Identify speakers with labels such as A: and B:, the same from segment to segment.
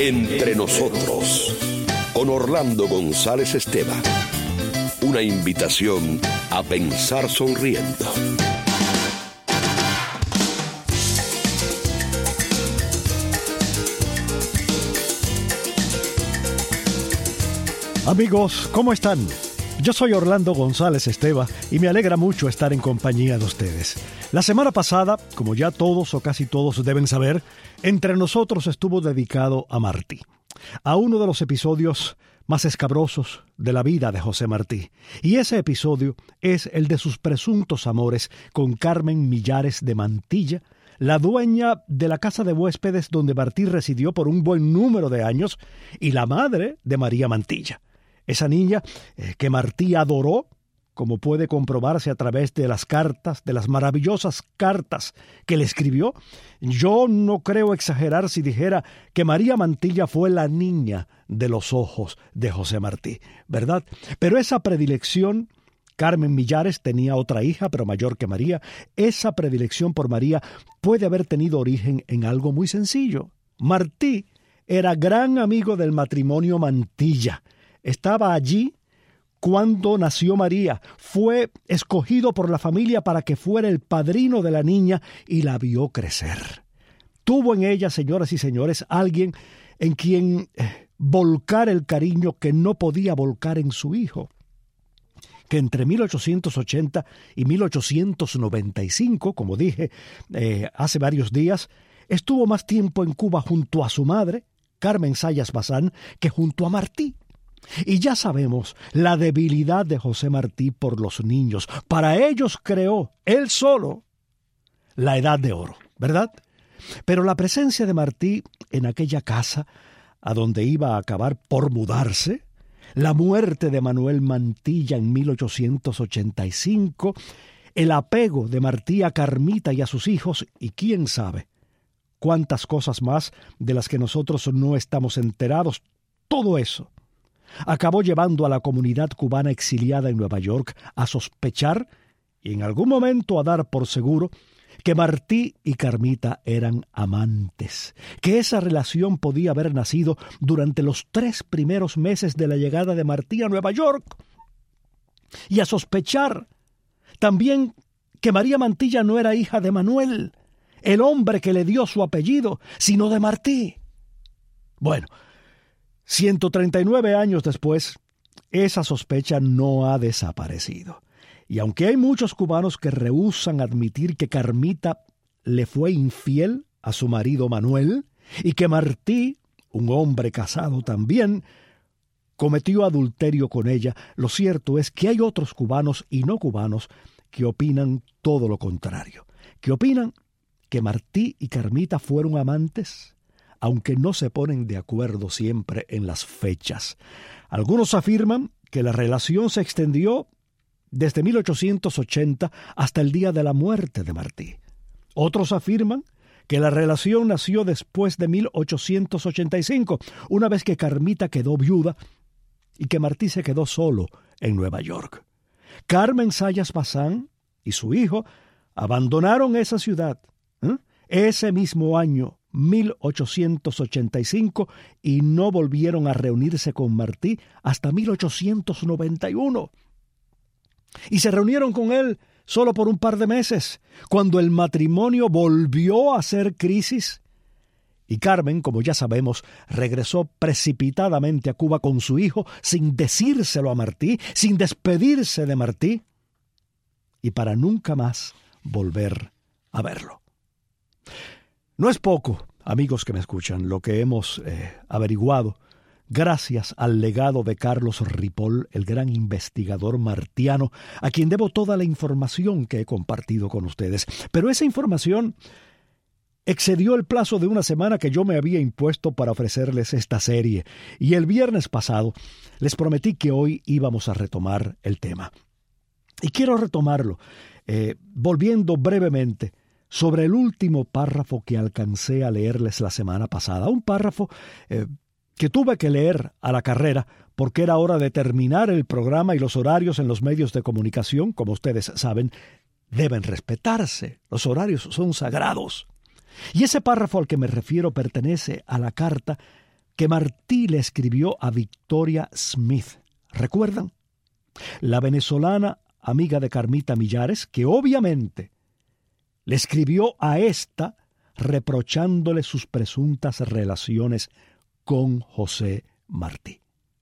A: Entre nosotros, con Orlando González Esteban. Una invitación a pensar sonriendo.
B: Amigos, ¿cómo están? Yo soy Orlando González Esteban y me alegra mucho estar en compañía de ustedes. La semana pasada, como ya todos o casi todos deben saber, Entre Nosotros estuvo dedicado a Martí, a uno de los episodios más escabrosos de la vida de José Martí. Y ese episodio es el de sus presuntos amores con Carmen Millares de Mantilla, la dueña de la casa de huéspedes donde Martí residió por un buen número de años y la madre de María Mantilla. Esa niña que Martí adoró, como puede comprobarse a través de las cartas, de las maravillosas cartas que le escribió. Yo no creo exagerar si dijera que María Mantilla fue la niña de los ojos de José Martí, ¿verdad? Pero esa predilección, Carmen Millares tenía otra hija, pero mayor que María, esa predilección por María puede haber tenido origen en algo muy sencillo. Martí era gran amigo del matrimonio Mantilla. Estaba allí cuando nació María, fue escogido por la familia para que fuera el padrino de la niña y la vio crecer. Tuvo en ella, señoras y señores, alguien en quien volcar el cariño que no podía volcar en su hijo, que entre 1880 y 1895, como dije hace varios días, estuvo más tiempo en Cuba junto a su madre, Carmen Zayas Bazán, que junto a Martí. Y ya sabemos la debilidad de José Martí por los niños. Para ellos creó, él solo, la Edad de Oro, ¿verdad? Pero la presencia de Martí en aquella casa, a donde iba a acabar por mudarse, la muerte de Manuel Mantilla en 1885, el apego de Martí a Carmita y a sus hijos, y quién sabe cuántas cosas más de las que nosotros no estamos enterados, todo eso acabó llevando a la comunidad cubana exiliada en Nueva York a sospechar y en algún momento a dar por seguro que Martí y Carmita eran amantes, que esa relación podía haber nacido durante los 3 primeros meses de la llegada de Martí a Nueva York, y a sospechar también que María Mantilla no era hija de Manuel, el hombre que le dio su apellido, sino de Martí. Bueno, 139 años después, esa sospecha no ha desaparecido. Y aunque hay muchos cubanos que rehúsan admitir que Carmita le fue infiel a su marido Manuel y que Martí, un hombre casado también, cometió adulterio con ella, lo cierto es que hay otros cubanos y no cubanos que opinan todo lo contrario, que opinan que Martí y Carmita fueron amantes, aunque no se ponen de acuerdo siempre en las fechas. Algunos afirman que la relación se extendió desde 1880 hasta el día de la muerte de Martí. Otros afirman que la relación nació después de 1885, una vez que Carmita quedó viuda y que Martí se quedó solo en Nueva York. Carmen Zayas Bazán y su hijo abandonaron esa ciudad ese mismo año, 1885, y no volvieron a reunirse con Martí hasta 1891. Y se reunieron con él solo por un par de meses, cuando el matrimonio volvió a ser crisis. Y Carmen, como ya sabemos, regresó precipitadamente a Cuba con su hijo, sin decírselo a Martí, sin despedirse de Martí, y para nunca más volver a verlo. No es poco, amigos que me escuchan, lo que hemos averiguado gracias al legado de Carlos Ripoll, el gran investigador martiano, a quien debo toda la información que he compartido con ustedes. Pero esa información excedió el plazo de una semana que yo me había impuesto para ofrecerles esta serie, y el viernes pasado les prometí que hoy íbamos a retomar el tema. Y quiero retomarlo, volviendo brevemente sobre el último párrafo que alcancé a leerles la semana pasada, un párrafo que tuve que leer a la carrera porque era hora de terminar el programa y los horarios en los medios de comunicación, como ustedes saben, deben respetarse. Los horarios son sagrados. Y ese párrafo al que me refiero pertenece a la carta que Martí le escribió a Victoria Smith. ¿Recuerdan? La venezolana amiga de Carmita Millares, que obviamente le escribió a esta reprochándole sus presuntas relaciones con José Martí.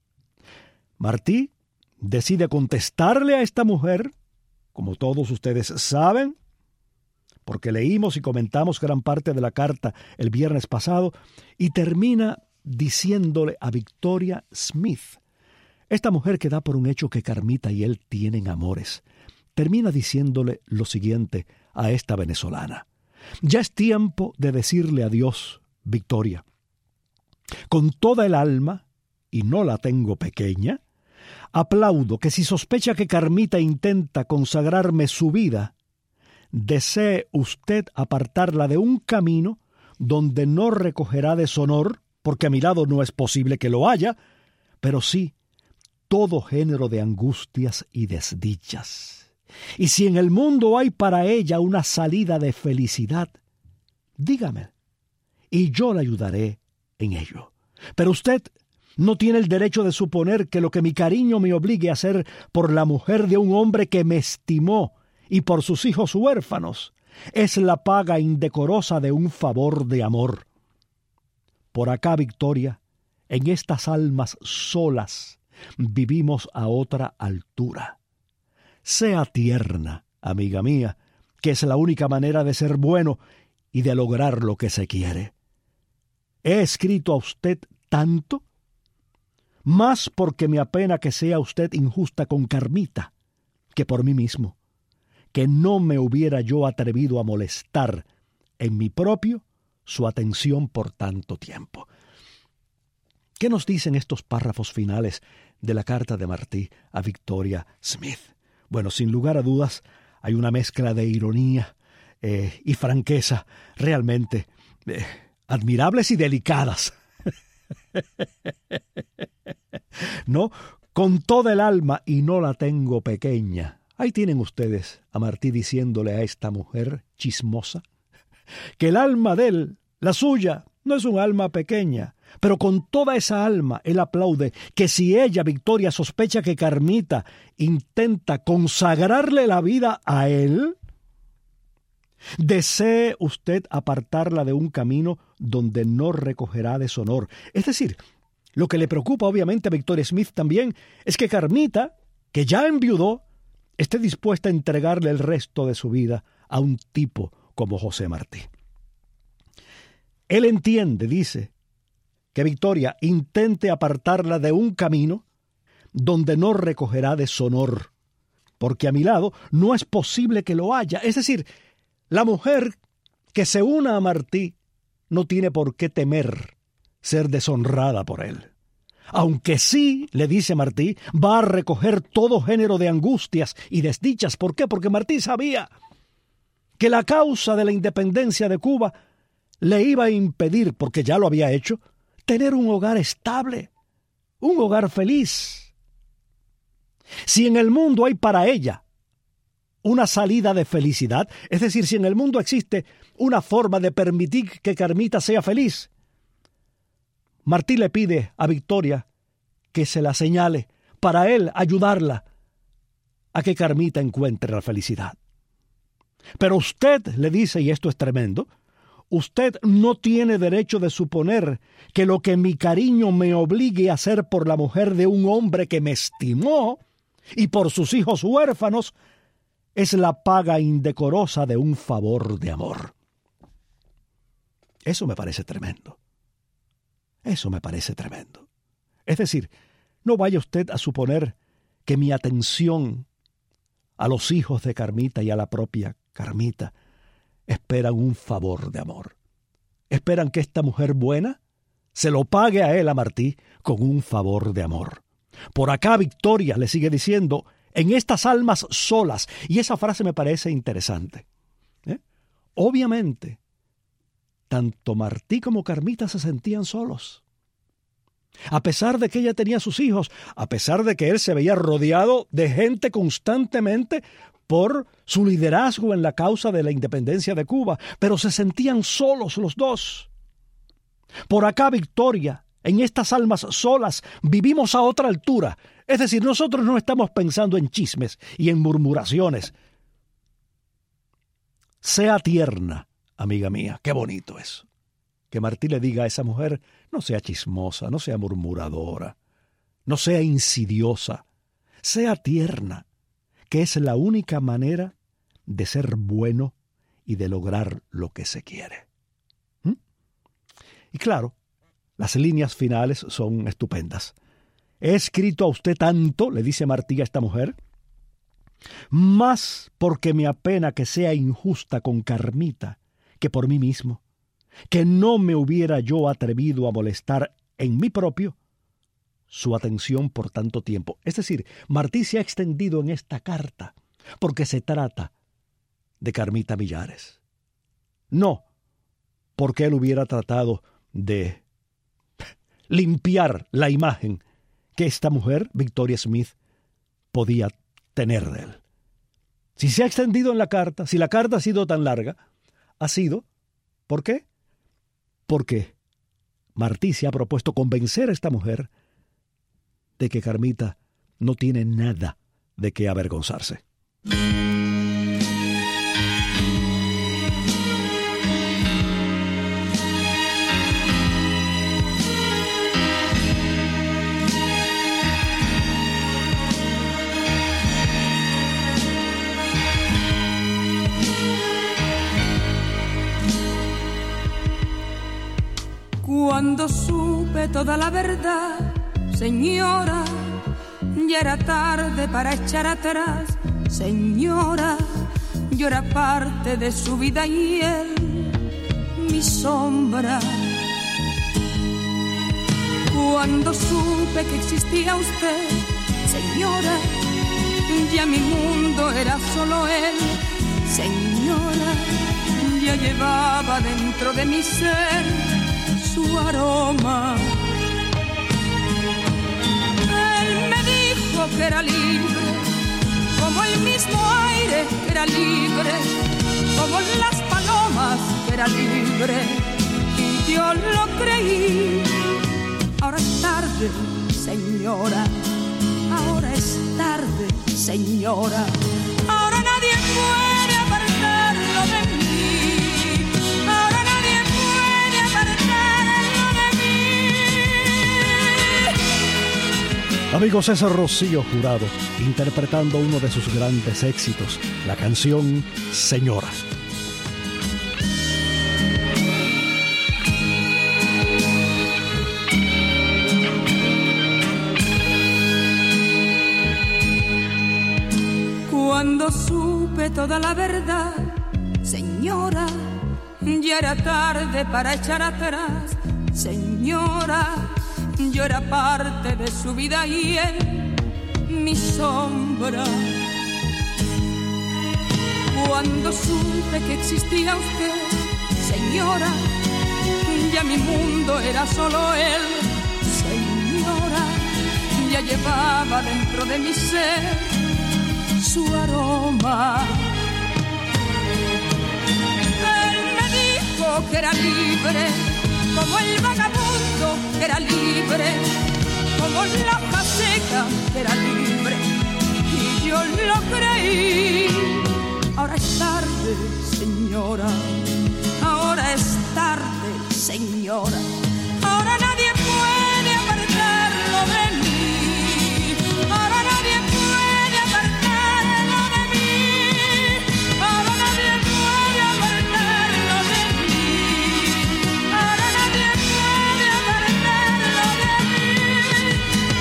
B: Martí decide contestarle a esta mujer, como todos ustedes saben, porque leímos y comentamos gran parte de la carta el viernes pasado, y termina diciéndole a Victoria Smith, esta mujer que da por un hecho que Carmita y él tienen amores, termina diciéndole lo siguiente a esta venezolana. Ya es tiempo de decirle adiós, Victoria. Con toda el alma, y no la tengo pequeña, aplaudo que si sospecha que Carmita intenta consagrarme su vida, desee usted apartarla de un camino donde no recogerá deshonor, porque a mi lado no es posible que lo haya, pero sí todo género de angustias y desdichas. Y si en el mundo hay para ella una salida de felicidad, dígame, y yo la ayudaré en ello. Pero usted no tiene el derecho de suponer que lo que mi cariño me obligue a hacer por la mujer de un hombre que me estimó y por sus hijos huérfanos es la paga indecorosa de un favor de amor. Por acá, Victoria, en estas almas solas vivimos a otra altura. Sea tierna, amiga mía, que es la única manera de ser bueno y de lograr lo que se quiere. He escrito a usted tanto, más porque me apena que sea usted injusta con Carmita, que por mí mismo, que no me hubiera yo atrevido a molestar en mi propio su atención por tanto tiempo. ¿Qué nos dicen estos párrafos finales de la carta de Martí a Victoria Smith? Bueno, sin lugar a dudas, hay una mezcla de ironía y franqueza realmente admirables y delicadas. ¿No? Con toda el alma y no la tengo pequeña. Ahí tienen ustedes a Martí diciéndole a esta mujer chismosa que el alma de él, la suya, no es un alma pequeña, pero con toda esa alma él aplaude que si ella, Victoria, sospecha que Carmita intenta consagrarle la vida a él, desee usted apartarla de un camino donde no recogerá deshonor. Es decir, lo que le preocupa obviamente a Victoria Smith también es que Carmita, que ya enviudó, esté dispuesta a entregarle el resto de su vida a un tipo como José Martí. Él entiende, dice, que Victoria intente apartarla de un camino donde no recogerá deshonor, porque a mi lado no es posible que lo haya. Es decir, la mujer que se una a Martí no tiene por qué temer ser deshonrada por él. Aunque sí, le dice Martí, va a recoger todo género de angustias y desdichas. ¿Por qué? Porque Martí sabía que la causa de la independencia de Cuba le iba a impedir, porque ya lo había hecho, tener un hogar estable, un hogar feliz. Si en el mundo hay para ella una salida de felicidad, es decir, si en el mundo existe una forma de permitir que Carmita sea feliz, Martí le pide a Victoria que se la señale para él ayudarla a que Carmita encuentre la felicidad. Pero usted, le dice, y esto es tremendo, usted no tiene derecho de suponer que lo que mi cariño me obligue a hacer por la mujer de un hombre que me estimó y por sus hijos huérfanos es la paga indecorosa de un favor de amor. Eso me parece tremendo. Eso me parece tremendo. Es decir, no vaya usted a suponer que mi atención a los hijos de Carmita y a la propia Carmita esperan un favor de amor. Esperan que esta mujer buena se lo pague a él, a Martí, con un favor de amor. Por acá Victoria le sigue diciendo, en estas almas solas, y esa frase me parece interesante. Obviamente, tanto Martí como Carmita se sentían solos. A pesar de que ella tenía sus hijos, a pesar de que él se veía rodeado de gente constantemente por su liderazgo en la causa de la independencia de Cuba, pero se sentían solos los dos. Por acá Victoria En estas almas solas vivimos a otra altura. Es decir, nosotros no estamos pensando en chismes y en murmuraciones. Sea tierna, amiga mía. Qué bonito eso. Que Martí le diga a esa mujer, no sea chismosa, no sea murmuradora, no sea insidiosa, sea tierna, que es la única manera de ser bueno y de lograr lo que se quiere. Y claro, las líneas finales son estupendas. He escrito a usted tanto, le dice Martí a esta mujer, más porque me apena que sea injusta con Carmita que por mí mismo, que no me hubiera yo atrevido a molestar en mí propio su atención por tanto tiempo. Es decir, Martí se ha extendido en esta carta porque se trata de Carmita Millares. No porque él hubiera tratado de limpiar la imagen que esta mujer, Victoria Smith, podía tener de él. Si se ha extendido en la carta, si la carta ha sido tan larga, ha sido, ¿por qué? Porque Martí se ha propuesto convencer a esta mujer de que Carmita no tiene nada de qué avergonzarse.
C: Cuando supe toda la verdad, señora, ya era tarde para echar atrás. Señora, yo era parte de su vida y él, mi sombra. Cuando supe que existía usted, señora, ya mi mundo era solo él. Señora, ya llevaba dentro de mi ser su aroma. Él me dijo que era libre, como el mismo aire que era libre, como las palomas que era libre, y yo lo creí. Ahora es tarde, señora, ahora es tarde, señora. Ahora nadie puede apartarlo de mí, ahora nadie puede apartarlo de mí.
B: Amigos, es Rocío Jurado interpretando uno de sus grandes éxitos, la canción Señora.
C: Cuando supe toda la verdad, señora, ya era tarde para echar atrás. Señora, yo era parte de su vida y él, mi sombra. Cuando supe que existía usted, señora, ya mi mundo era solo él. Señora, ya llevaba dentro de mi ser su aroma. Él me dijo que era libre, como el vagabundo que era libre, como la hoja seca que era libre, y yo lo creí. Ahora es tarde, señora, ahora es tarde, señora. Ahora nadie puede apartarlo de mí, ahora nadie puede apartarlo de mí, ahora nadie puede apartarlo de mí, ahora nadie puede apartarlo de mí.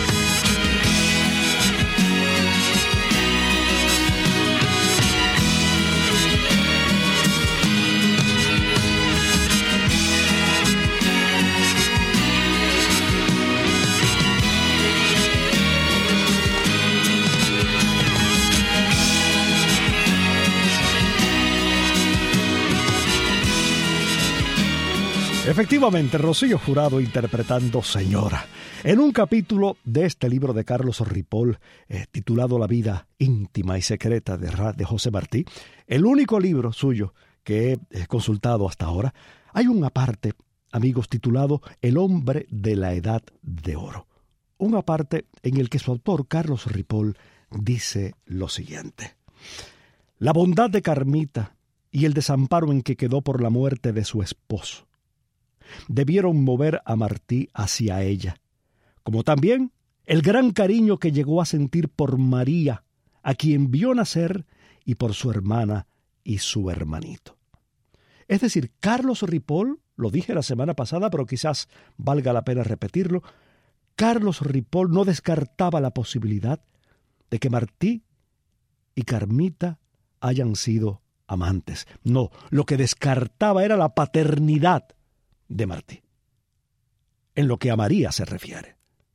B: Efectivamente, Rocío Jurado interpretando Señora, en un capítulo de este libro de Carlos Ripoll, titulado La vida íntima y secreta de José Martí, el único libro suyo que he consultado hasta ahora. Hay una parte amigos, titulado El hombre de la edad de oro. Una parte en el que su autor, Carlos Ripoll, dice lo siguiente: la bondad de Carmita y el desamparo en que quedó por la muerte de su esposo debieron mover a Martí hacia ella, como también el gran cariño que llegó a sentir por María, a quien vio nacer, y por su hermana y su hermanito. Es decir, Carlos Ripoll, lo dije la semana pasada, pero quizás valga la pena repetirlo, Carlos Ripoll no descartaba la posibilidad de que Martí y Carmita hayan sido amantes. No, lo que descartaba era la paternidad de Martí, en lo que a María se refiere.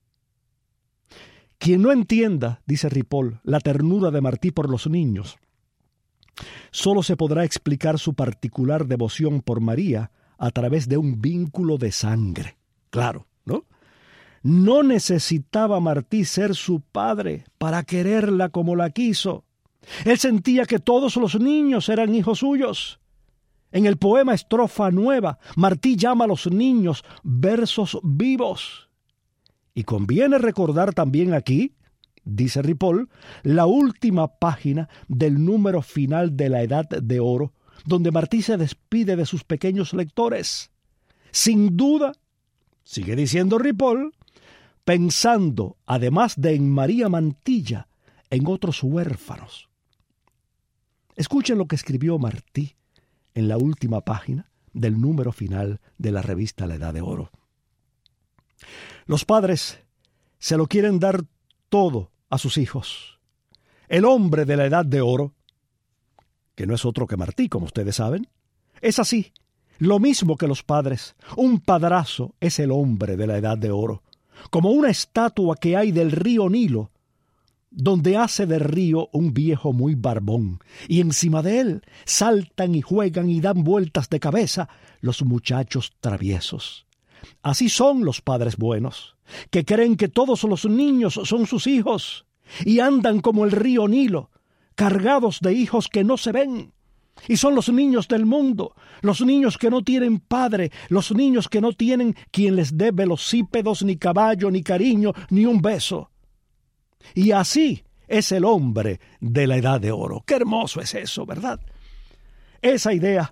B: Quien no entienda, dice Ripoll, la ternura de Martí por los niños, solo se podrá explicar su particular devoción por María a través de un vínculo de sangre. Claro, ¿no? No necesitaba Martí ser su padre para quererla como la quiso. Él sentía que todos los niños eran hijos suyos. En el poema Estrofa Nueva, Martí llama a los niños versos vivos. Y conviene recordar también aquí, dice Ripoll, la última página del número final de La Edad de Oro, donde Martí se despide de sus pequeños lectores. Sin duda, sigue diciendo Ripoll, pensando, además de en María Mantilla, en otros huérfanos. Escuchen lo que escribió Martí en la última página del número final de la revista La Edad de Oro. Los padres se lo quieren dar todo a sus hijos. El hombre de la Edad de Oro, que no es otro que Martí, como ustedes saben, es así, lo mismo que los padres. Un padrazo es el hombre de la Edad de Oro, como una estatua que hay del río Nilo, donde hace de río un viejo muy barbón, y encima de él saltan y juegan y dan vueltas de cabeza los muchachos traviesos. Así son los padres buenos, que creen que todos los niños son sus hijos, y andan como el río Nilo, cargados de hijos que no se ven. Y son los niños del mundo, los niños que no tienen padre, los niños que no tienen quien les dé velocípedos, ni caballo, ni cariño, ni un beso. Y así es el hombre de la Edad de Oro. Qué hermoso es eso, ¿verdad? Esa idea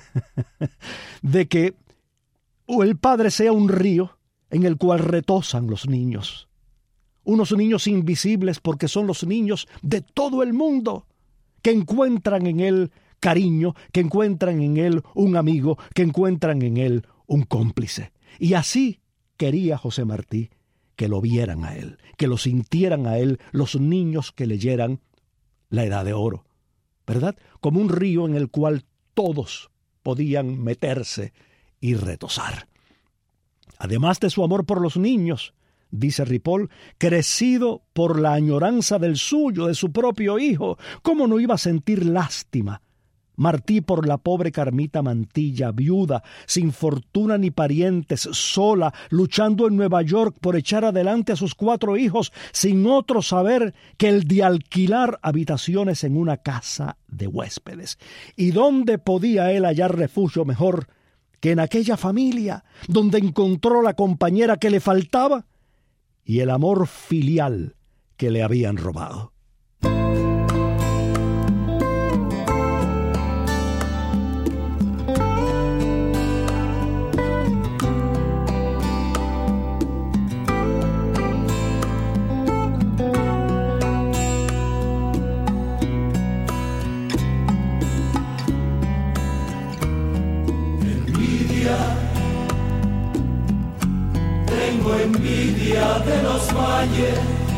B: de que el padre sea un río en el cual retosan los niños. Unos niños invisibles porque son los niños de todo el mundo, que encuentran en él cariño, que encuentran en él un amigo, que encuentran en él un cómplice. Y así quería José Martí que lo vieran a él, que lo sintieran a él los niños que leyeran La Edad de Oro, ¿verdad? Como un río en el cual todos podían meterse y retosar. Además de su amor por los niños, dice Ripoll, crecido por la añoranza del suyo, de su propio hijo, ¿cómo no iba a sentir lástima Martí por la pobre Carmita Mantilla, viuda, sin fortuna ni parientes, sola, luchando en Nueva York por echar adelante a sus 4 hijos, sin otro saber que el de alquilar habitaciones en una casa de huéspedes? ¿Y dónde podía él hallar refugio mejor que en aquella familia, donde encontró la compañera que le faltaba y el amor filial que le habían robado?
D: Envidia de los valles,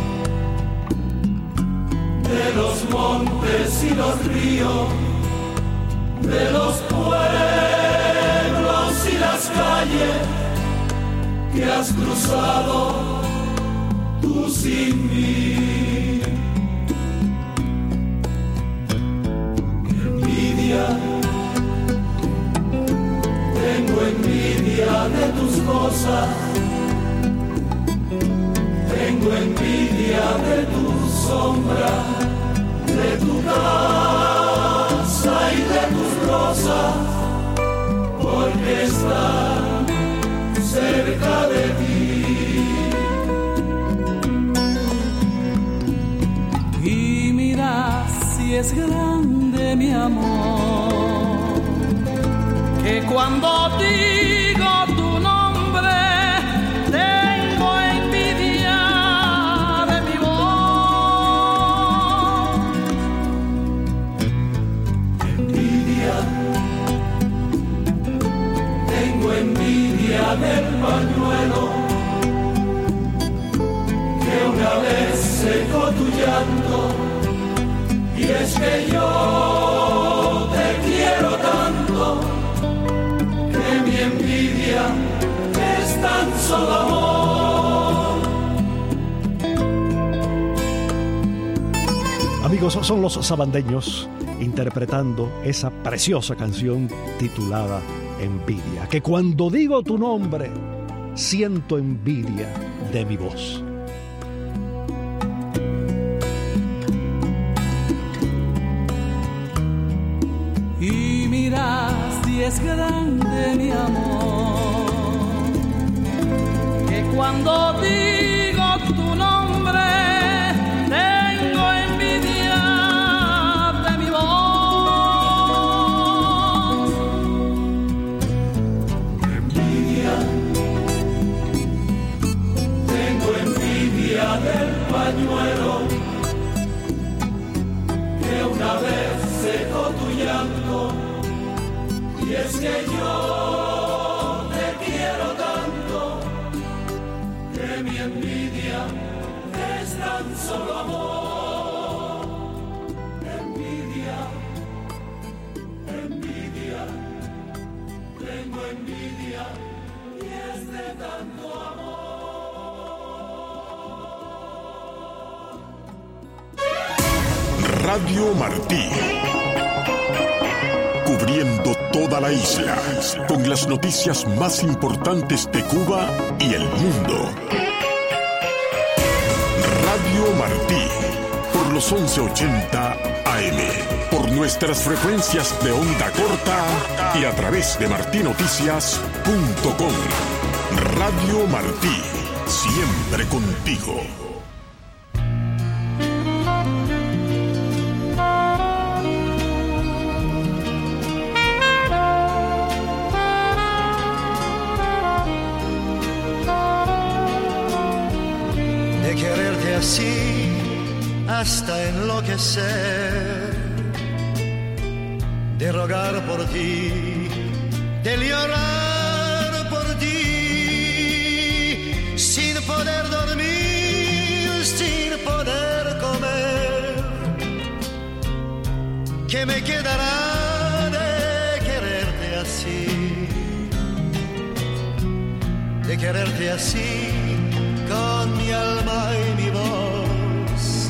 D: de los montes y los ríos, de los pueblos y las calles que has cruzado tú sin mí. Envidia, tengo envidia de tus cosas. Tengo envidia de tu sombra, de tu casa y de tus rosas, porque están
C: es grande mi amor, que cuando digo tu nombre tengo envidia de mi voz.
D: Envidia, tengo envidia del pañuelo que una vez secó tu llanto. Y es que yo te quiero tanto que mi envidia es tan solo amor.
B: Amigos, son los Sabandeños interpretando esa preciosa canción titulada Envidia, que cuando digo tu nombre siento envidia de mi voz.
C: Y mira si es grande mi amor, que cuando digo tu nombre tengo envidia de mi voz.
D: Envidia, tengo envidia del pañuelo que una vez secó tu llanto. Y es que yo te quiero tanto que mi envidia es tan solo amor. Envidia, envidia, tengo envidia y es de tanto amor.
E: Radio Martí. Cubriendo toda la isla, con las noticias más importantes de Cuba y el mundo. Radio Martí, por los 1180 AM, por nuestras frecuencias de onda corta y a través de martinoticias.com. Radio Martí, siempre contigo.
F: Así hasta enloquecer, de rogar por ti, de llorar por ti, sin poder dormir, sin poder comer. ¿Qué me quedará de quererte así? De quererte así, con mi alma y mi voz,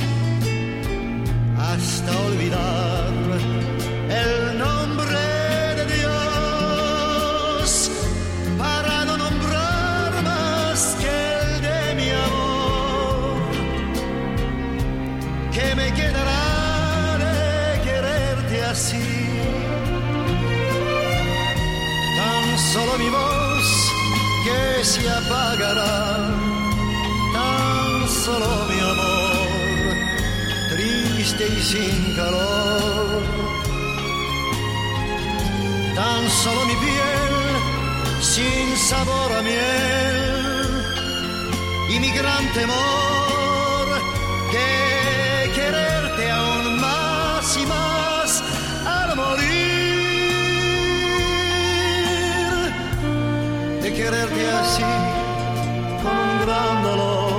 F: hasta olvidar el nombre de Dios, para no nombrar más que el de mi amor. ¿Qué me quedará de quererte así? Tan solo mi voz que se apagará, solo mi amor, triste y sin calor. Tan solo mi piel, sin sabor a miel, y mi gran temor de quererte aún más y más al morir. De quererte así, con un gran dolor,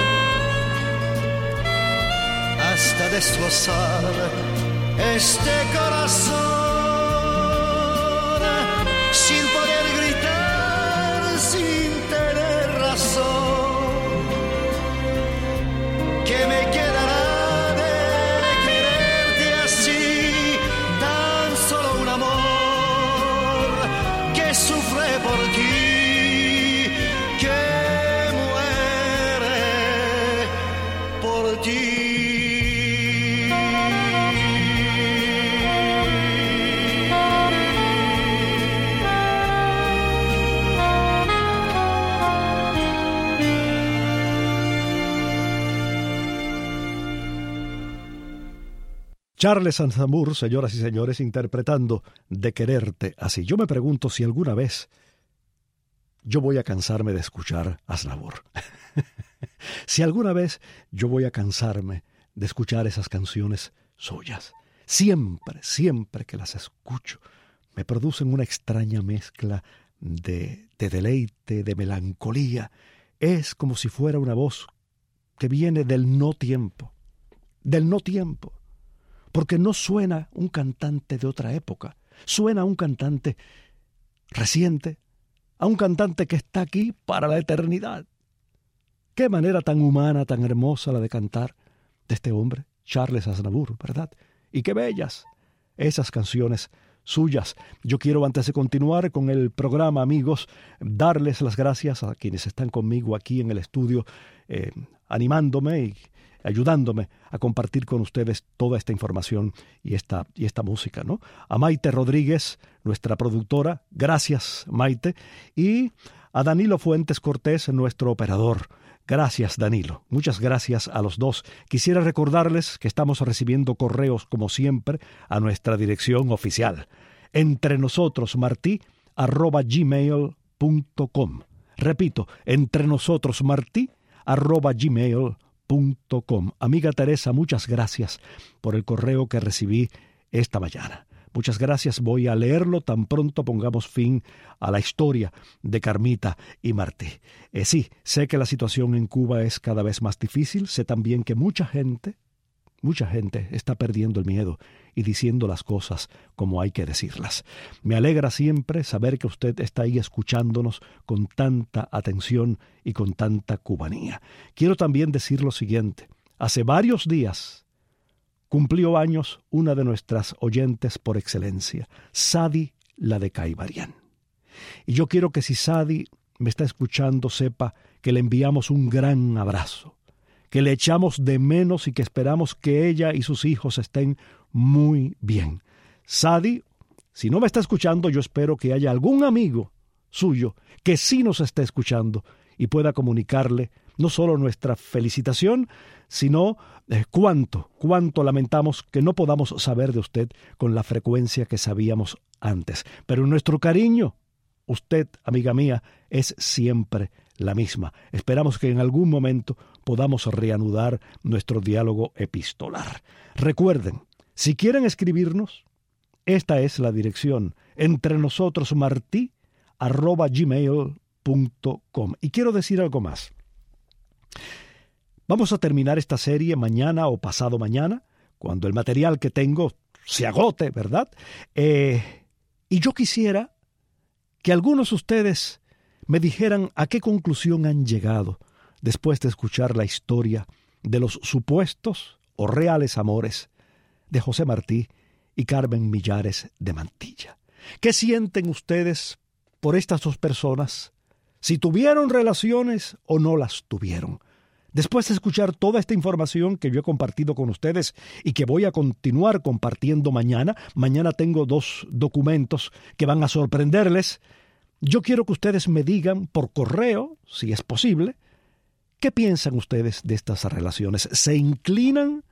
F: hasta destrozar este corazón, sin poder gritar, sin tener razón. ¿Qué me quedará de quererte así? Tan solo un amor que sufre por ti, que muere por ti.
B: Charles Aznavour, señoras y señores, interpretando De quererte así. Yo me pregunto si alguna vez yo voy a cansarme de escuchar a Aznavour. Si alguna vez yo voy a cansarme de escuchar esas canciones suyas. Siempre que las escucho, me producen una extraña mezcla de deleite, de melancolía. Es como si fuera una voz que viene del no tiempo, porque no suena un cantante de otra época, suena a un cantante reciente, a un cantante que está aquí para la eternidad. Qué manera tan humana, tan hermosa la de cantar de este hombre, Charles Aznavour, ¿verdad? Y qué bellas esas canciones suyas. Yo quiero, antes de continuar con el programa, amigos, darles las gracias a quienes están conmigo aquí en el estudio, animándome y ayudándome a compartir con ustedes toda esta información y esta música, ¿no? A Maite Rodríguez, nuestra productora, gracias Maite, y a Danilo Fuentes Cortés, nuestro operador. Gracias, Danilo. Muchas gracias a los dos. Quisiera recordarles que estamos recibiendo correos, como siempre, a nuestra dirección oficial, entrenosotrosmarti@gmail.com. Repito, entrenosotrosmarti@gmail.com. Amiga Teresa, muchas gracias por el correo que recibí esta mañana. Muchas gracias, voy a leerlo tan pronto pongamos fin a la historia de Carmita y Martí. Sí, sé que la situación en Cuba es cada vez más difícil, sé también que mucha gente está perdiendo el miedo y diciendo las cosas como hay que decirlas. Me alegra siempre saber que usted está ahí escuchándonos con tanta atención y con tanta cubanía. Quiero también decir lo siguiente, hace varios días cumplió años una de nuestras oyentes por excelencia, Sadi, la de Caibarián. Y yo quiero que si Sadi me está escuchando, sepa que le enviamos un gran abrazo, que le echamos de menos y que esperamos que ella y sus hijos estén muy bien. Sadi, si no me está escuchando, yo espero que haya algún amigo suyo que sí nos esté escuchando y pueda comunicarle no solo nuestra felicitación, sino cuánto lamentamos que no podamos saber de usted con la frecuencia que sabíamos antes. Pero nuestro cariño, usted, amiga mía, es siempre la misma. Esperamos que en algún momento podamos reanudar nuestro diálogo epistolar. Recuerden, si quieren escribirnos, esta es la dirección, entrenosotrosmarti@gmail.com. Y quiero decir algo más. Vamos a terminar esta serie mañana o pasado mañana, cuando el material que tengo se agote, ¿verdad? Y yo quisiera que algunos de ustedes me dijeran a qué conclusión han llegado después de escuchar la historia de los supuestos o reales amores de José Martí y Carmen Millares de Mantilla. ¿Qué sienten ustedes por estas dos personas? Si tuvieron relaciones o no las tuvieron. Después de escuchar toda esta información que yo he compartido con ustedes y que voy a continuar compartiendo mañana tengo 2 documentos que van a sorprenderles. Yo quiero que ustedes me digan por correo, si es posible, ¿qué piensan ustedes de estas relaciones? ¿Se inclinan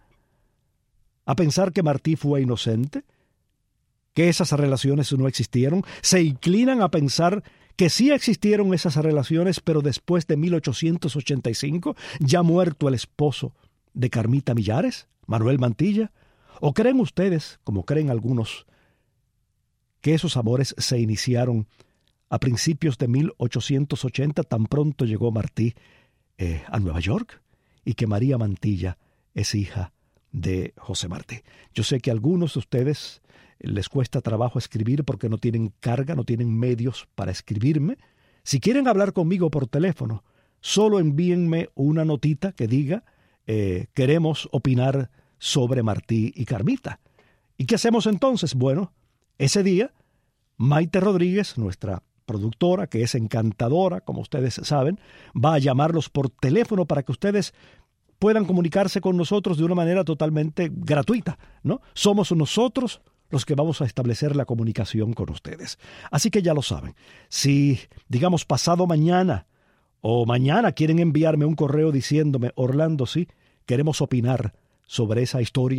B: a pensar que Martí fue inocente? ¿Que esas relaciones no existieron? ¿Se inclinan a pensar que sí existieron esas relaciones, pero después de 1885, ya muerto el esposo de Carmita Millares, Manuel Mantilla? ¿O creen ustedes, como creen algunos, que esos amores se iniciaron a principios de 1880, tan pronto llegó Martí a Nueva York, y que María Mantilla es hija de José Martí? Yo sé que a algunos de ustedes les cuesta trabajo escribir porque no tienen carga, no tienen medios para escribirme. Si quieren hablar conmigo por teléfono, solo envíenme una notita que diga queremos opinar sobre Martí y Carmita. ¿Y qué hacemos entonces? Bueno, ese día, Maite Rodríguez, nuestra productora, que es encantadora, como ustedes saben, va a llamarlos por teléfono para que ustedes puedan comunicarse con nosotros de una manera totalmente gratuita, ¿no? Somos nosotros los que vamos a establecer la comunicación con ustedes. Así que ya lo saben. Si, digamos, pasado mañana o mañana quieren enviarme un correo diciéndome, Orlando, sí, queremos opinar sobre esa historia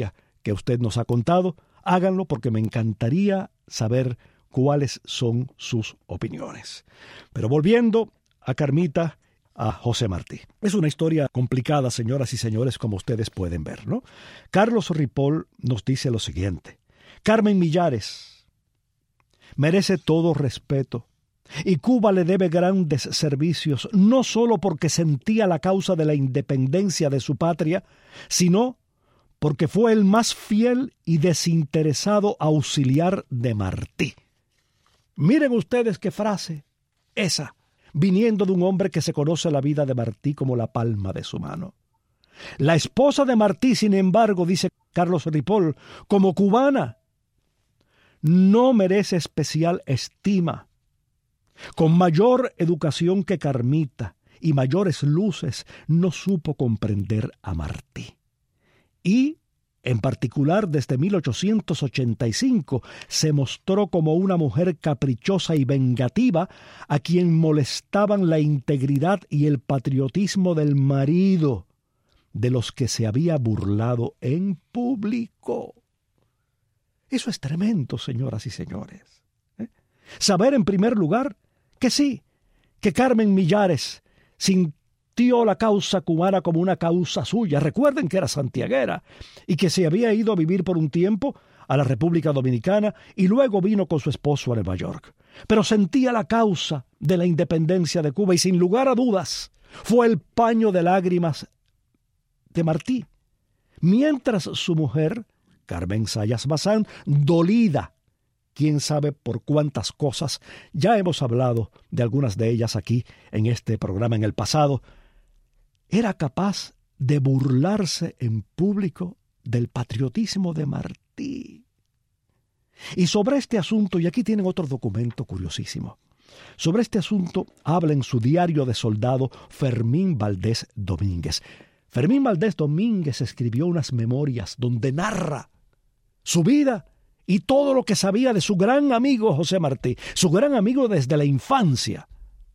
B: que usted nos ha contado, háganlo porque me encantaría saber cuáles son sus opiniones. Pero volviendo a Carmita, a José Martí. Es una historia complicada, señoras y señores, como ustedes pueden ver, ¿no? Carlos Ripoll nos dice lo siguiente: Carmen Millares merece todo respeto y Cuba le debe grandes servicios, no solo porque sentía la causa de la independencia de su patria, sino porque fue el más fiel y desinteresado auxiliar de Martí. Miren ustedes qué frase esa, viniendo de un hombre que se conoce la vida de Martí como la palma de su mano. La esposa de Martí, sin embargo, dice Carlos Ripoll, como cubana, no merece especial estima. Con mayor educación que Carmita y mayores luces, no supo comprender a Martí. Y, en particular, desde 1885, se mostró como una mujer caprichosa y vengativa a quien molestaban la integridad y el patriotismo del marido, de los que se había burlado en público. Eso es tremendo, señoras y señores. Saber, en primer lugar, que sí, que Carmen Millares sintió la causa cubana como una causa suya. Recuerden que era santiaguera y que se había ido a vivir por un tiempo a la República Dominicana y luego vino con su esposo a Nueva York. Pero sentía la causa de la independencia de Cuba y, sin lugar a dudas, fue el paño de lágrimas de Martí. Mientras su mujer, Carmen Zayas Bazán, dolida, quién sabe por cuántas cosas, ya hemos hablado de algunas de ellas aquí en este programa en el pasado, era capaz de burlarse en público del patriotismo de Martí. Y sobre este asunto, y aquí tienen otro documento curiosísimo, sobre este asunto habla en su diario de soldado Fermín Valdés Domínguez. Fermín Valdés Domínguez escribió unas memorias donde narra su vida y todo lo que sabía de su gran amigo José Martí, su gran amigo desde la infancia.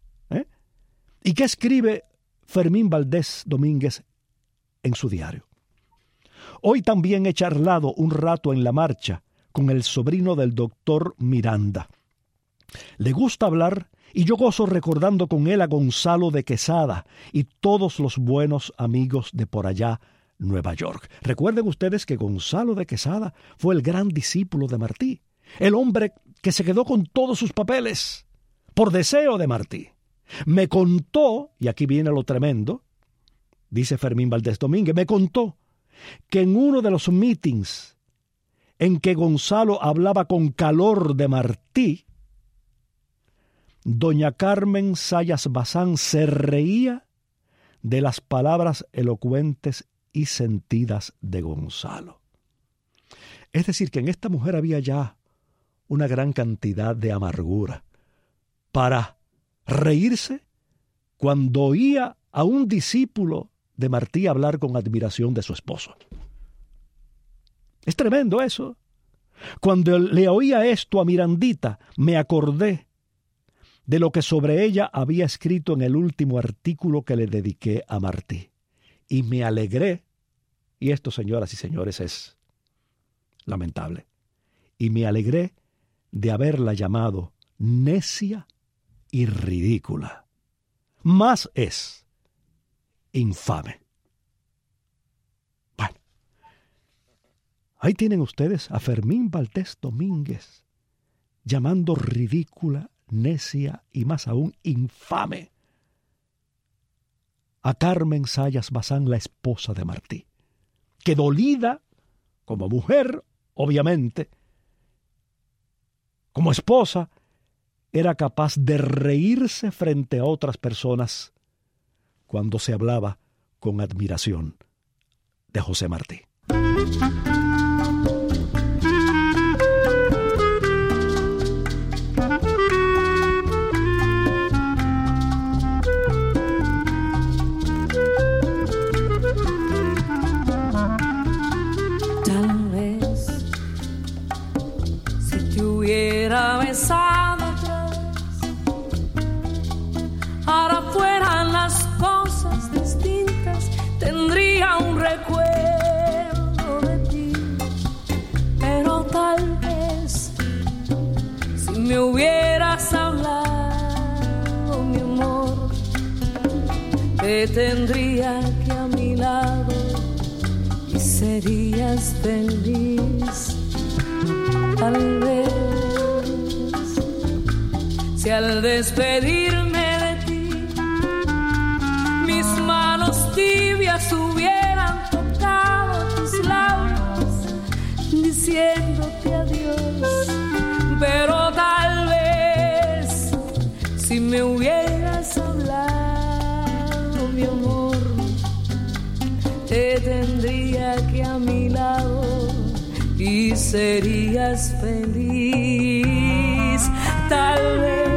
B: ¿Y qué escribe Fermín Valdés Domínguez en su diario? Hoy también he charlado un rato en la marcha con el sobrino del doctor Miranda. Le gusta hablar y yo gozo recordando con él a Gonzalo de Quesada y todos los buenos amigos de por allá, Nueva York. Recuerden ustedes que Gonzalo de Quesada fue el gran discípulo de Martí, el hombre que se quedó con todos sus papeles por deseo de Martí. Me contó, y aquí viene lo tremendo, dice Fermín Valdés Domínguez, me contó que en uno de los meetings en que Gonzalo hablaba con calor de Martí, doña Carmen Zayas Bazán se reía de las palabras elocuentes y sentidas de Gonzalo. Es decir, que en esta mujer había ya una gran cantidad de amargura para reírse cuando oía a un discípulo de Martí hablar con admiración de su esposo. Es tremendo eso. Cuando le oía esto a Mirandita, me acordé de lo que sobre ella había escrito en el último artículo que le dediqué a Martí. Y me alegré, y esto, señoras y señores, es lamentable, y me alegré de haberla llamado necia y ridícula. Más es infame. Bueno, ahí tienen ustedes a Fermín Valdés Domínguez llamando ridícula, necia y más aún infame a Carmen Zayas Bazán, la esposa de Martí, que dolida como mujer, obviamente, como esposa, era capaz de reírse frente a otras personas cuando se hablaba con admiración de José Martí.
C: Besado otra vez, ahora fueran las cosas distintas, tendría un recuerdo te tendría aquí a mi lado y serías feliz. Tal vez si al despedirme de ti mis manos tibias hubieran tocado tus labios diciéndote adiós, pero tal vez si me hubieras hablado, mi amor, te tendría aquí a mi lado y serías feliz. Tal vez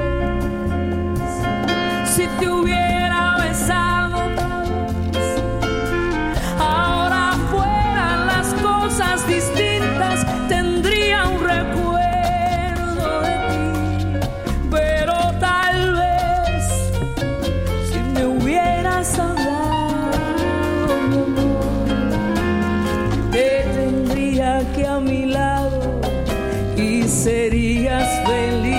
C: si te hubiera besado otra vez, ahora fueran las cosas distintas, tendría un recuerdo de ti, pero tal vez si me hubieras hablado, mi amor, te tendría aquí a mi lado y serías feliz.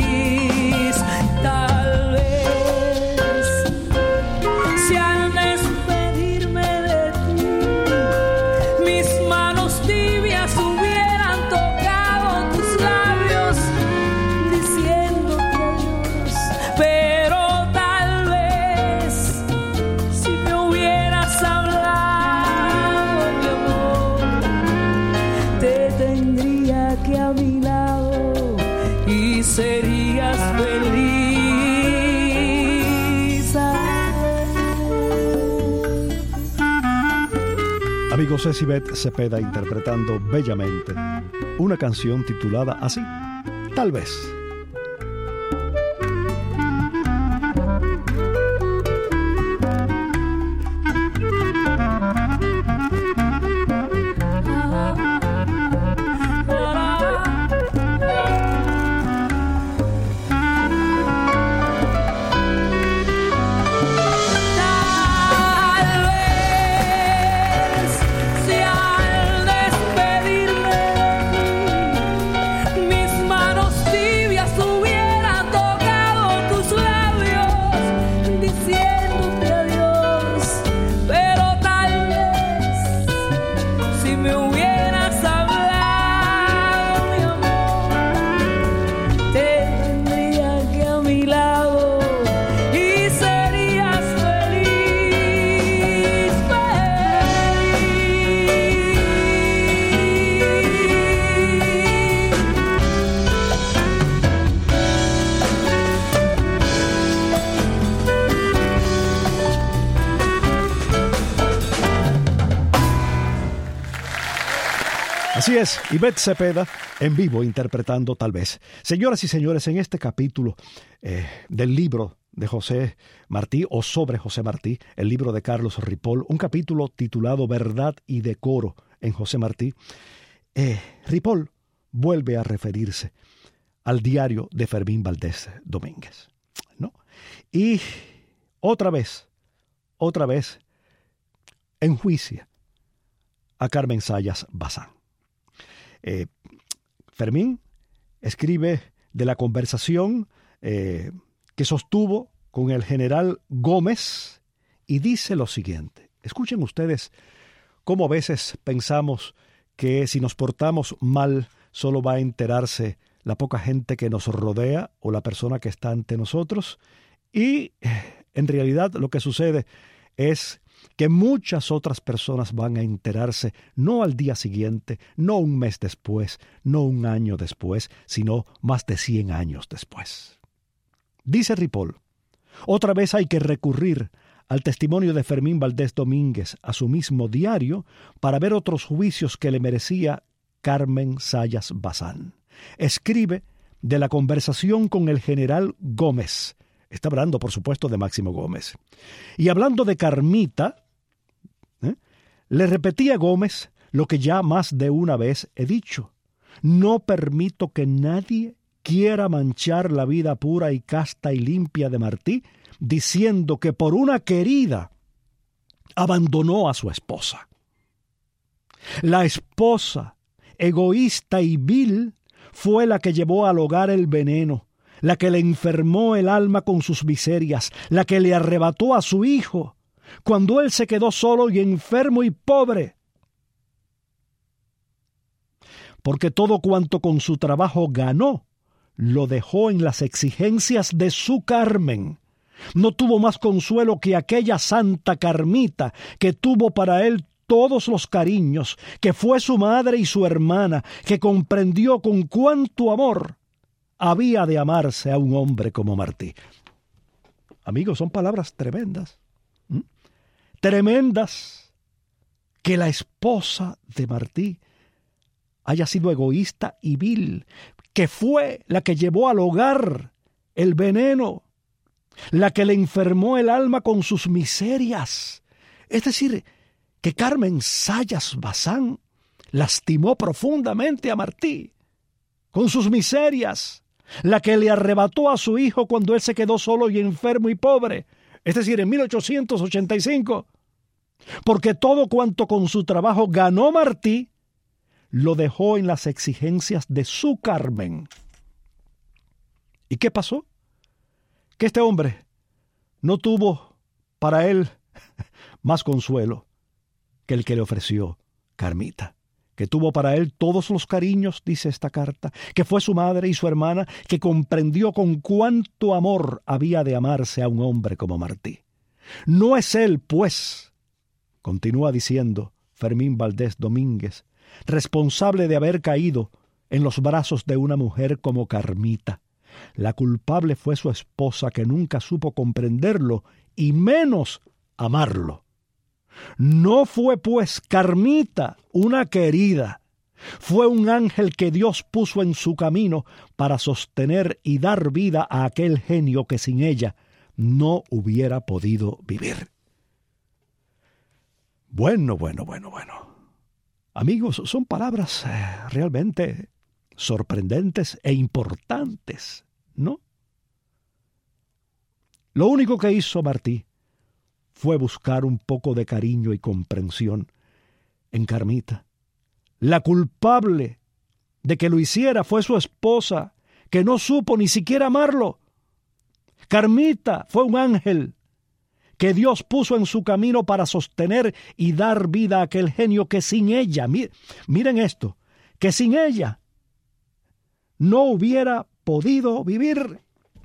C: Tal vez si al despedirme de ti mis manos tibias hubieran tocado tus labios diciéndote adiós, pero tal vez si me hubieras hablado, mi amor, te tendría aquí a mi lado y serías feliz.
B: Amigos, es Ivette Cepeda interpretando bellamente una canción titulada así, Tal vez. Así es, Ivette Cepeda en vivo interpretando Tal vez. Señoras y señores, en este capítulo del libro de José Martí, o sobre José Martí, el libro de Carlos Ripoll, un capítulo titulado Verdad y Decoro en José Martí, Ripoll vuelve a referirse al diario de Fermín Valdés Domínguez, ¿no? Y otra vez, enjuicia a Carmen Zayas Bazán. Fermín escribe de la conversación que sostuvo con el general Gómez y dice lo siguiente. Escuchen ustedes cómo a veces pensamos que si nos portamos mal solo va a enterarse la poca gente que nos rodea o la persona que está ante nosotros, y en realidad lo que sucede es que muchas otras personas van a enterarse no al día siguiente, no un mes después, no un año después, sino más de 100 años después. Dice Ripoll, otra vez hay que recurrir al testimonio de Fermín Valdés Domínguez a su mismo diario para ver otros juicios que le merecía Carmen Zayas Bazán. Escribe de la conversación con el general Gómez. Está hablando, por supuesto, de Máximo Gómez. Y hablando de Carmita, le repetía Gómez lo que ya más de una vez he dicho. No permito que nadie quiera manchar la vida pura y casta y limpia de Martí, diciendo que por una querida abandonó a su esposa. La esposa, egoísta y vil, fue la que llevó al hogar el veneno, la que le enfermó el alma con sus miserias, la que le arrebató a su hijo, cuando él se quedó solo y enfermo y pobre. Porque todo cuanto con su trabajo ganó, lo dejó en las exigencias de su Carmen. No tuvo más consuelo que aquella santa Carmita, que tuvo para él todos los cariños, que fue su madre y su hermana, que comprendió con cuánto amor había de amarse a un hombre como Martí. Amigos, son palabras tremendas. Tremendas. Que la esposa de Martí haya sido egoísta y vil, que fue la que llevó al hogar el veneno, la que le enfermó el alma con sus miserias. Es decir, que Carmen Zayas Bazán lastimó profundamente a Martí con sus miserias, la que le arrebató a su hijo cuando él se quedó solo y enfermo y pobre, es decir, en 1885, porque todo cuanto con su trabajo ganó Martí, lo dejó en las exigencias de su Carmen. ¿Y qué pasó? Que este hombre no tuvo para él más consuelo que el que le ofreció Carmita, que tuvo para él todos los cariños, dice esta carta, que fue su madre y su hermana, que comprendió con cuánto amor había de amarse a un hombre como Martí. No es él, pues, continúa diciendo Fermín Valdés Domínguez, responsable de haber caído en los brazos de una mujer como Carmita. La culpable fue su esposa, que nunca supo comprenderlo y menos amarlo. No fue, pues, Carmita una querida. Fue un ángel que Dios puso en su camino para sostener y dar vida a aquel genio que sin ella no hubiera podido vivir. Bueno. Amigos, son palabras realmente sorprendentes e importantes, ¿no? Lo único que hizo Martí fue buscar un poco de cariño y comprensión en Carmita. La culpable de que lo hiciera fue su esposa, que no supo ni siquiera amarlo. Carmita fue un ángel que Dios puso en su camino para sostener y dar vida a aquel genio que sin ella, miren esto, que sin ella no hubiera podido vivir.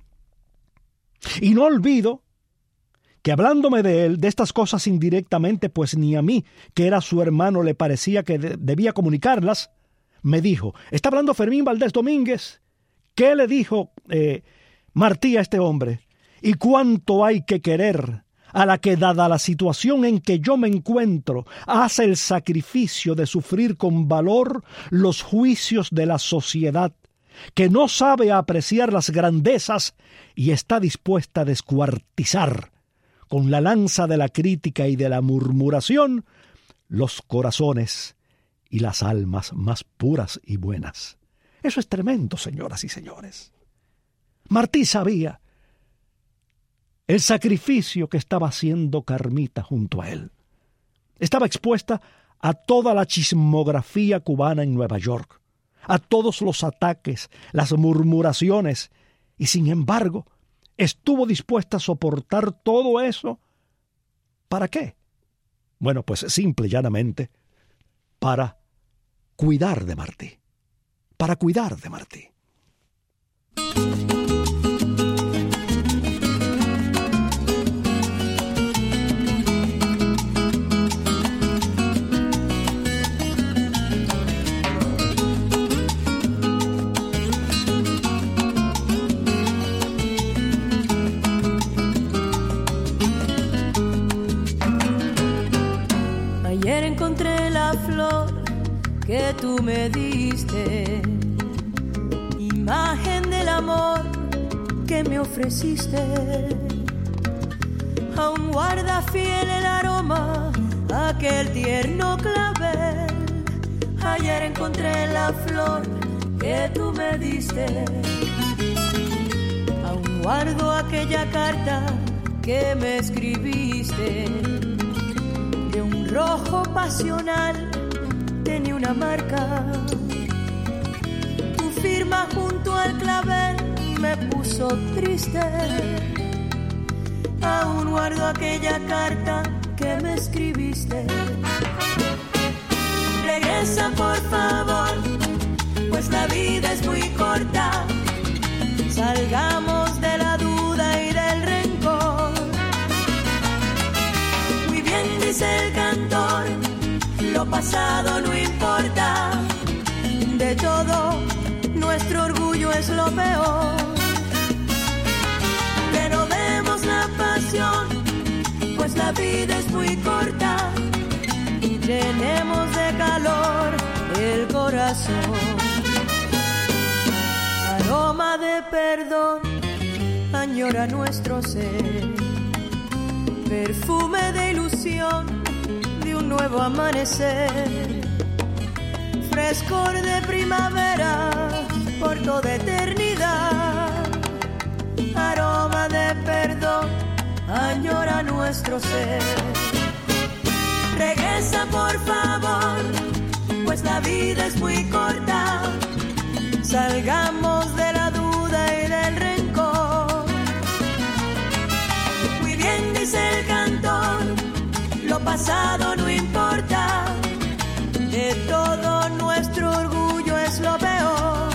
B: Y no olvido que hablándome de él, de estas cosas indirectamente, pues ni a mí, que era su hermano, le parecía que debía comunicarlas, me dijo, está hablando Fermín Valdés Domínguez, ¿qué le dijo Martí a este hombre? ¿Y cuánto hay que querer a la que, dada la situación en que yo me encuentro, hace el sacrificio de sufrir con valor los juicios de la sociedad, que no sabe apreciar las grandezas y está dispuesta a descuartizar con la lanza de la crítica y de la murmuración los corazones y las almas más puras y buenas? Eso es tremendo, señoras y señores. Martí sabía el sacrificio que estaba haciendo Carmita junto a él. Estaba expuesta a toda la chismografía cubana en Nueva York, a todos los ataques, las murmuraciones, y sin embargo estuvo dispuesta a soportar todo eso. ¿Para qué? Bueno, pues simple y llanamente para cuidar de Martí. Para cuidar de Martí.
G: Ayer encontré la flor que tú me diste, imagen del amor que me ofreciste. Aún guarda fiel el aroma aquel tierno clavel. Ayer encontré la flor que tú me diste. Aún guardo aquella carta que me escribiste. De un rojo pasional tenía una marca. Tu firma junto al clavel me puso triste. Aún guardo aquella carta que me escribiste. Regresa por favor, pues la vida es muy corta. Salgamos de la duda y del rencor. Muy bien dice el cantor, lo pasado no importa. De todo, nuestro orgullo es lo peor. Renovemos la pasión, pues la vida es muy corta. Llenemos de calor el corazón. Aroma de perdón añora nuestro ser. Perfume de ilusión de un nuevo amanecer. Frescor de primavera por toda eternidad. Aroma de perdón añora nuestro ser. Regresa por favor, pues la vida es muy corta. Salgamos de la duda y del rencor. Muy bien dice el cantor, lo pasado no importa. De todo nuestro orgullo es lo peor.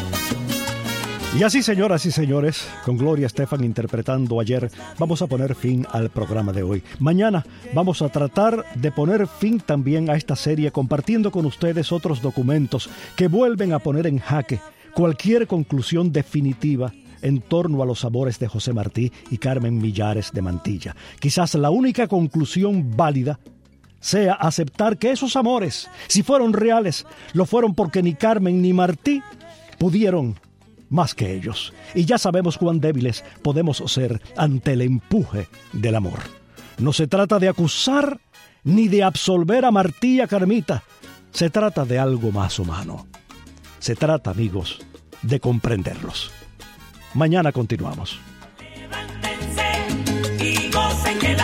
B: Y así, señoras y señores, con Gloria Estefan interpretando Ayer, vamos a poner fin al programa de hoy. Mañana vamos a tratar de poner fin también a esta serie, compartiendo con ustedes otros documentos que vuelven a poner en jaque cualquier conclusión definitiva en torno a los amores de José Martí y Carmen Millares de Mantilla. Quizás la única conclusión válida sea aceptar que esos amores, si fueron reales, lo fueron porque ni Carmen ni Martí pudieron más que ellos. Y ya sabemos cuán débiles podemos ser ante el empuje del amor. No se trata de acusar ni de absolver a Martí y a Carmita. Se trata de algo más humano. Se trata, amigos, de comprenderlos. Mañana continuamos.
D: Levántense y gocen que